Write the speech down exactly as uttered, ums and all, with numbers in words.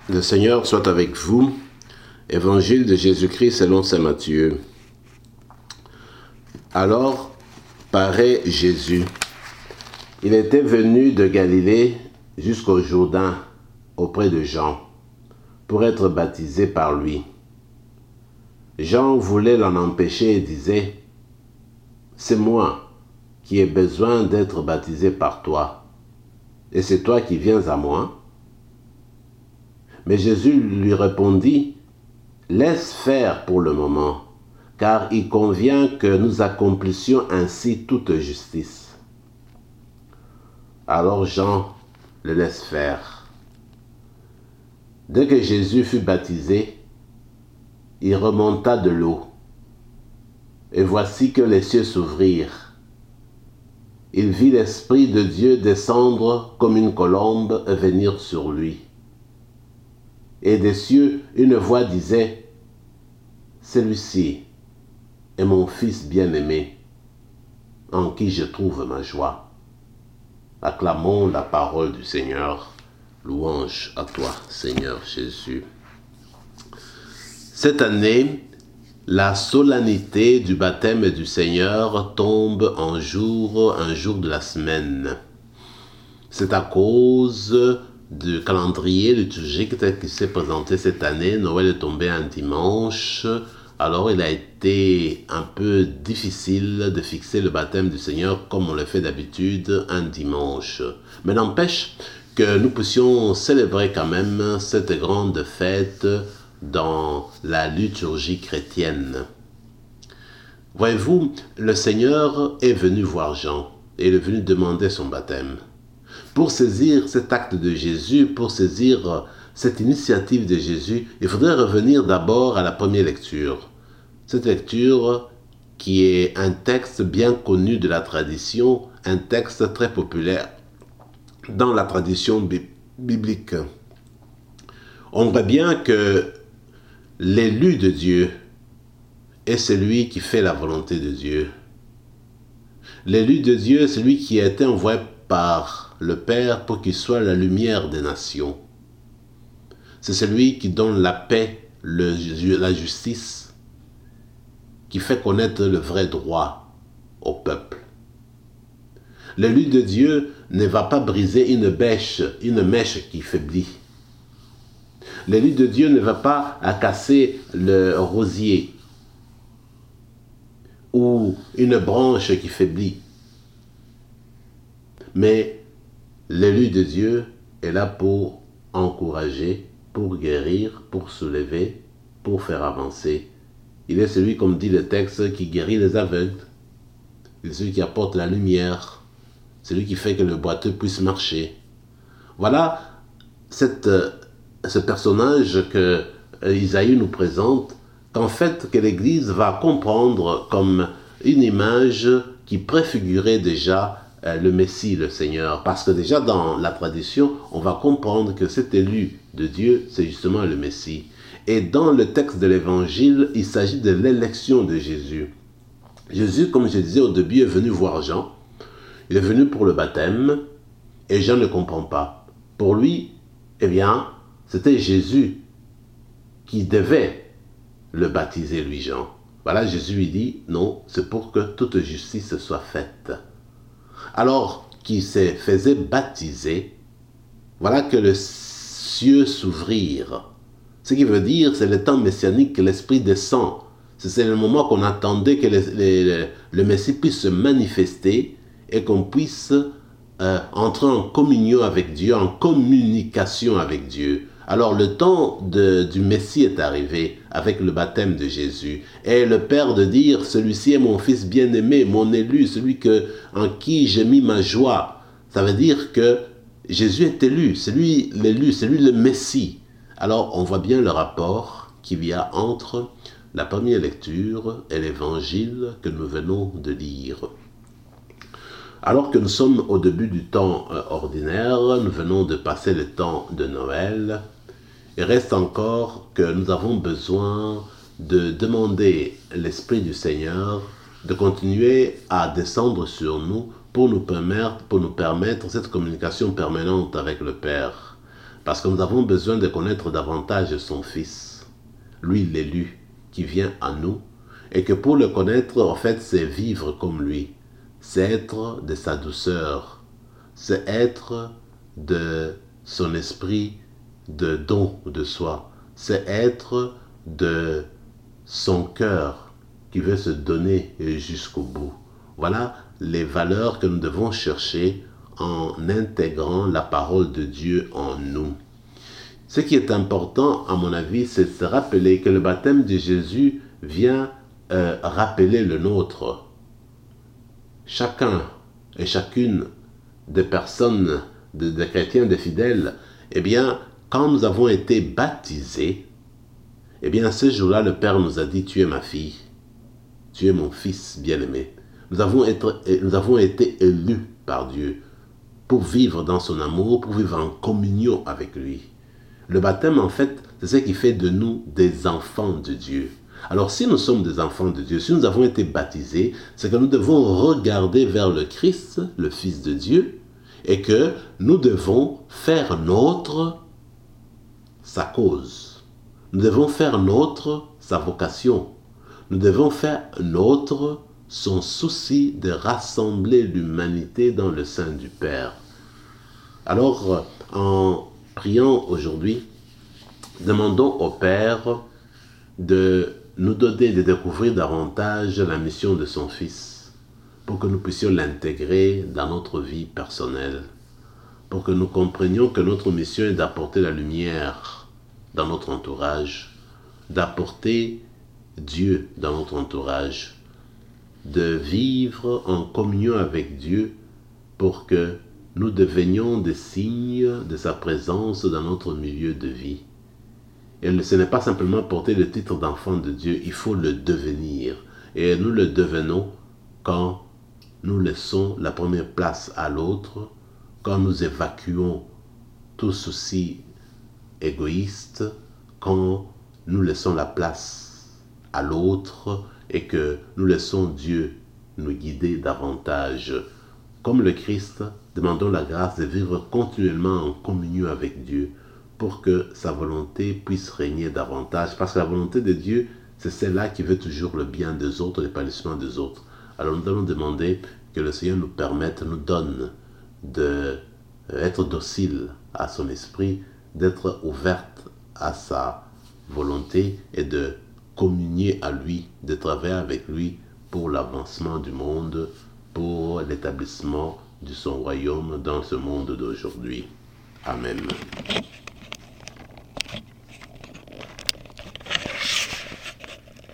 Le Seigneur soit avec vous. Évangile de Jésus-Christ selon saint Matthieu. Alors paraît Jésus. Il était venu de Galilée jusqu'au Jourdain auprès de Jean pour être baptisé par lui. Jean voulait l'en empêcher et disait : « C'est moi qui ai besoin d'être baptisé par toi, et c'est toi qui viens à moi ?» Mais Jésus lui répondit : « Laisse faire pour le moment, car il convient que nous accomplissions ainsi toute justice. » Alors Jean le laisse faire. Dès que Jésus fut baptisé, il remonta de l'eau. Et voici que les cieux s'ouvrirent. Il vit l'Esprit de Dieu descendre comme une colombe et venir sur lui. Et des cieux, une voix disait : « Celui-ci est mon Fils bien-aimé, en qui je trouve ma joie. » Acclamons la parole du Seigneur. Louange à toi, Seigneur Jésus. Cette année, la solennité du baptême du Seigneur tombe en jour, un jour de la semaine. C'est à cause du calendrier liturgique tel qu'il s'est présenté cette année. Noël est tombé un dimanche, alors il a été un peu difficile de fixer le baptême du Seigneur comme on le fait d'habitude un dimanche. Mais n'empêche que nous puissions célébrer quand même cette grande fête dans la liturgie chrétienne. Voyez-vous, le Seigneur est venu voir Jean et il est venu demander son baptême. Pour saisir cet acte de Jésus, pour saisir cette initiative de Jésus, il faudrait revenir d'abord à la première lecture. Cette lecture qui est un texte bien connu de la tradition, un texte très populaire dans la tradition bi- biblique. On voit bien que l'élu de Dieu est celui qui fait la volonté de Dieu. L'élu de Dieu est celui qui a été envoyé par le Père pour qu'il soit la lumière des nations. C'est celui qui donne la paix, le, la justice, qui fait connaître le vrai droit au peuple. L'élu de Dieu ne va pas briser une bêche, une mèche qui faiblit. L'élu de Dieu ne va pas casser le rosier ou une branche qui faiblit. Mais l'élu de Dieu est là pour encourager, pour guérir, pour soulever, pour faire avancer. Il est celui, comme dit le texte, qui guérit les aveugles. Il est celui qui apporte la lumière. Celui qui fait que le boiteux puisse marcher. Voilà cette, ce personnage que Isaïe nous présente, qu'en fait, que l'Église va comprendre comme une image qui préfigurait déjà le Messie, le Seigneur. Parce que déjà dans la tradition, on va comprendre que cet élu de Dieu, c'est justement le Messie. Et dans le texte de l'Évangile, il s'agit de l'élection de Jésus. Jésus, comme je disais au début, est venu voir Jean. Il est venu pour le baptême et Jean ne comprend pas. Pour lui, eh bien, c'était Jésus qui devait le baptiser, lui, Jean. Voilà, Jésus lui dit, non, c'est pour que toute justice soit faite. Alors qu'il se faisait baptiser, voilà que les cieux s'ouvrirent. Ce qui veut dire, c'est le temps messianique que l'Esprit descend. C'est le moment qu'on attendait que le, le, le Messie puisse se manifester et qu'on puisse euh, entrer en communion avec Dieu, en communication avec Dieu. Alors le temps de, du Messie est arrivé avec le baptême de Jésus. Et le Père de dire, celui-ci est mon Fils bien-aimé, mon élu, celui que, en qui j'ai mis ma joie. Ça veut dire que Jésus est élu, c'est lui l'élu, c'est lui le Messie. Alors on voit bien le rapport qu'il y a entre la première lecture et l'évangile que nous venons de lire. Alors que nous sommes au début du temps ordinaire, nous venons de passer le temps de Noël, il reste encore que nous avons besoin de demander l'Esprit du Seigneur de continuer à descendre sur nous pour nous permettre, pour nous permettre cette communication permanente avec le Père. Parce que nous avons besoin de connaître davantage son Fils, lui l'élu, qui vient à nous, et que pour le connaître, en fait, c'est vivre comme lui, c'est être de sa douceur, c'est être de son esprit de don de soi, c'est être de son cœur qui veut se donner jusqu'au bout. Voilà les valeurs que nous devons chercher en intégrant la parole de Dieu en nous. Ce qui est important, à mon avis, c'est de se rappeler que le baptême de Jésus vient euh, rappeler le nôtre. Chacun et chacune des personnes, des de chrétiens, des fidèles, eh bien, quand nous avons été baptisés, eh bien, ce jour-là, le Père nous a dit, tu es ma fille, tu es mon fils bien-aimé. Nous avons, être, nous avons été élus par Dieu pour vivre dans son amour, pour vivre en communion avec lui. Le baptême, en fait, c'est ce qui fait de nous des enfants de Dieu. Alors, si nous sommes des enfants de Dieu, si nous avons été baptisés, c'est que nous devons regarder vers le Christ, le Fils de Dieu, et que nous devons faire nôtre sa cause. Nous devons faire nôtre sa vocation. Nous devons faire nôtre son souci de rassembler l'humanité dans le sein du Père. Alors, en priant aujourd'hui, demandons au Père de nous donner de découvrir davantage la mission de son Fils, pour que nous puissions l'intégrer dans notre vie personnelle, pour que nous comprenions que notre mission est d'apporter la lumière dans notre entourage, d'apporter Dieu dans notre entourage, de vivre en communion avec Dieu pour que nous devenions des signes de sa présence dans notre milieu de vie. Et ce n'est pas simplement porter le titre d'enfant de Dieu, il faut le devenir. Et nous le devenons quand nous laissons la première place à l'autre, quand nous évacuons tout souci égoïste, quand nous laissons la place à l'autre et que nous laissons Dieu nous guider davantage. Comme le Christ, demandons la grâce de vivre continuellement en communion avec Dieu pour que sa volonté puisse régner davantage. Parce que la volonté de Dieu, c'est celle-là qui veut toujours le bien des autres, l'épanouissement des autres. Alors nous allons demander que le Seigneur nous permette, nous donne d'être dociles à son esprit, d'être ouverte à sa volonté et de communier à lui, de travailler avec lui pour l'avancement du monde, pour l'établissement de son royaume dans ce monde d'aujourd'hui. Amen.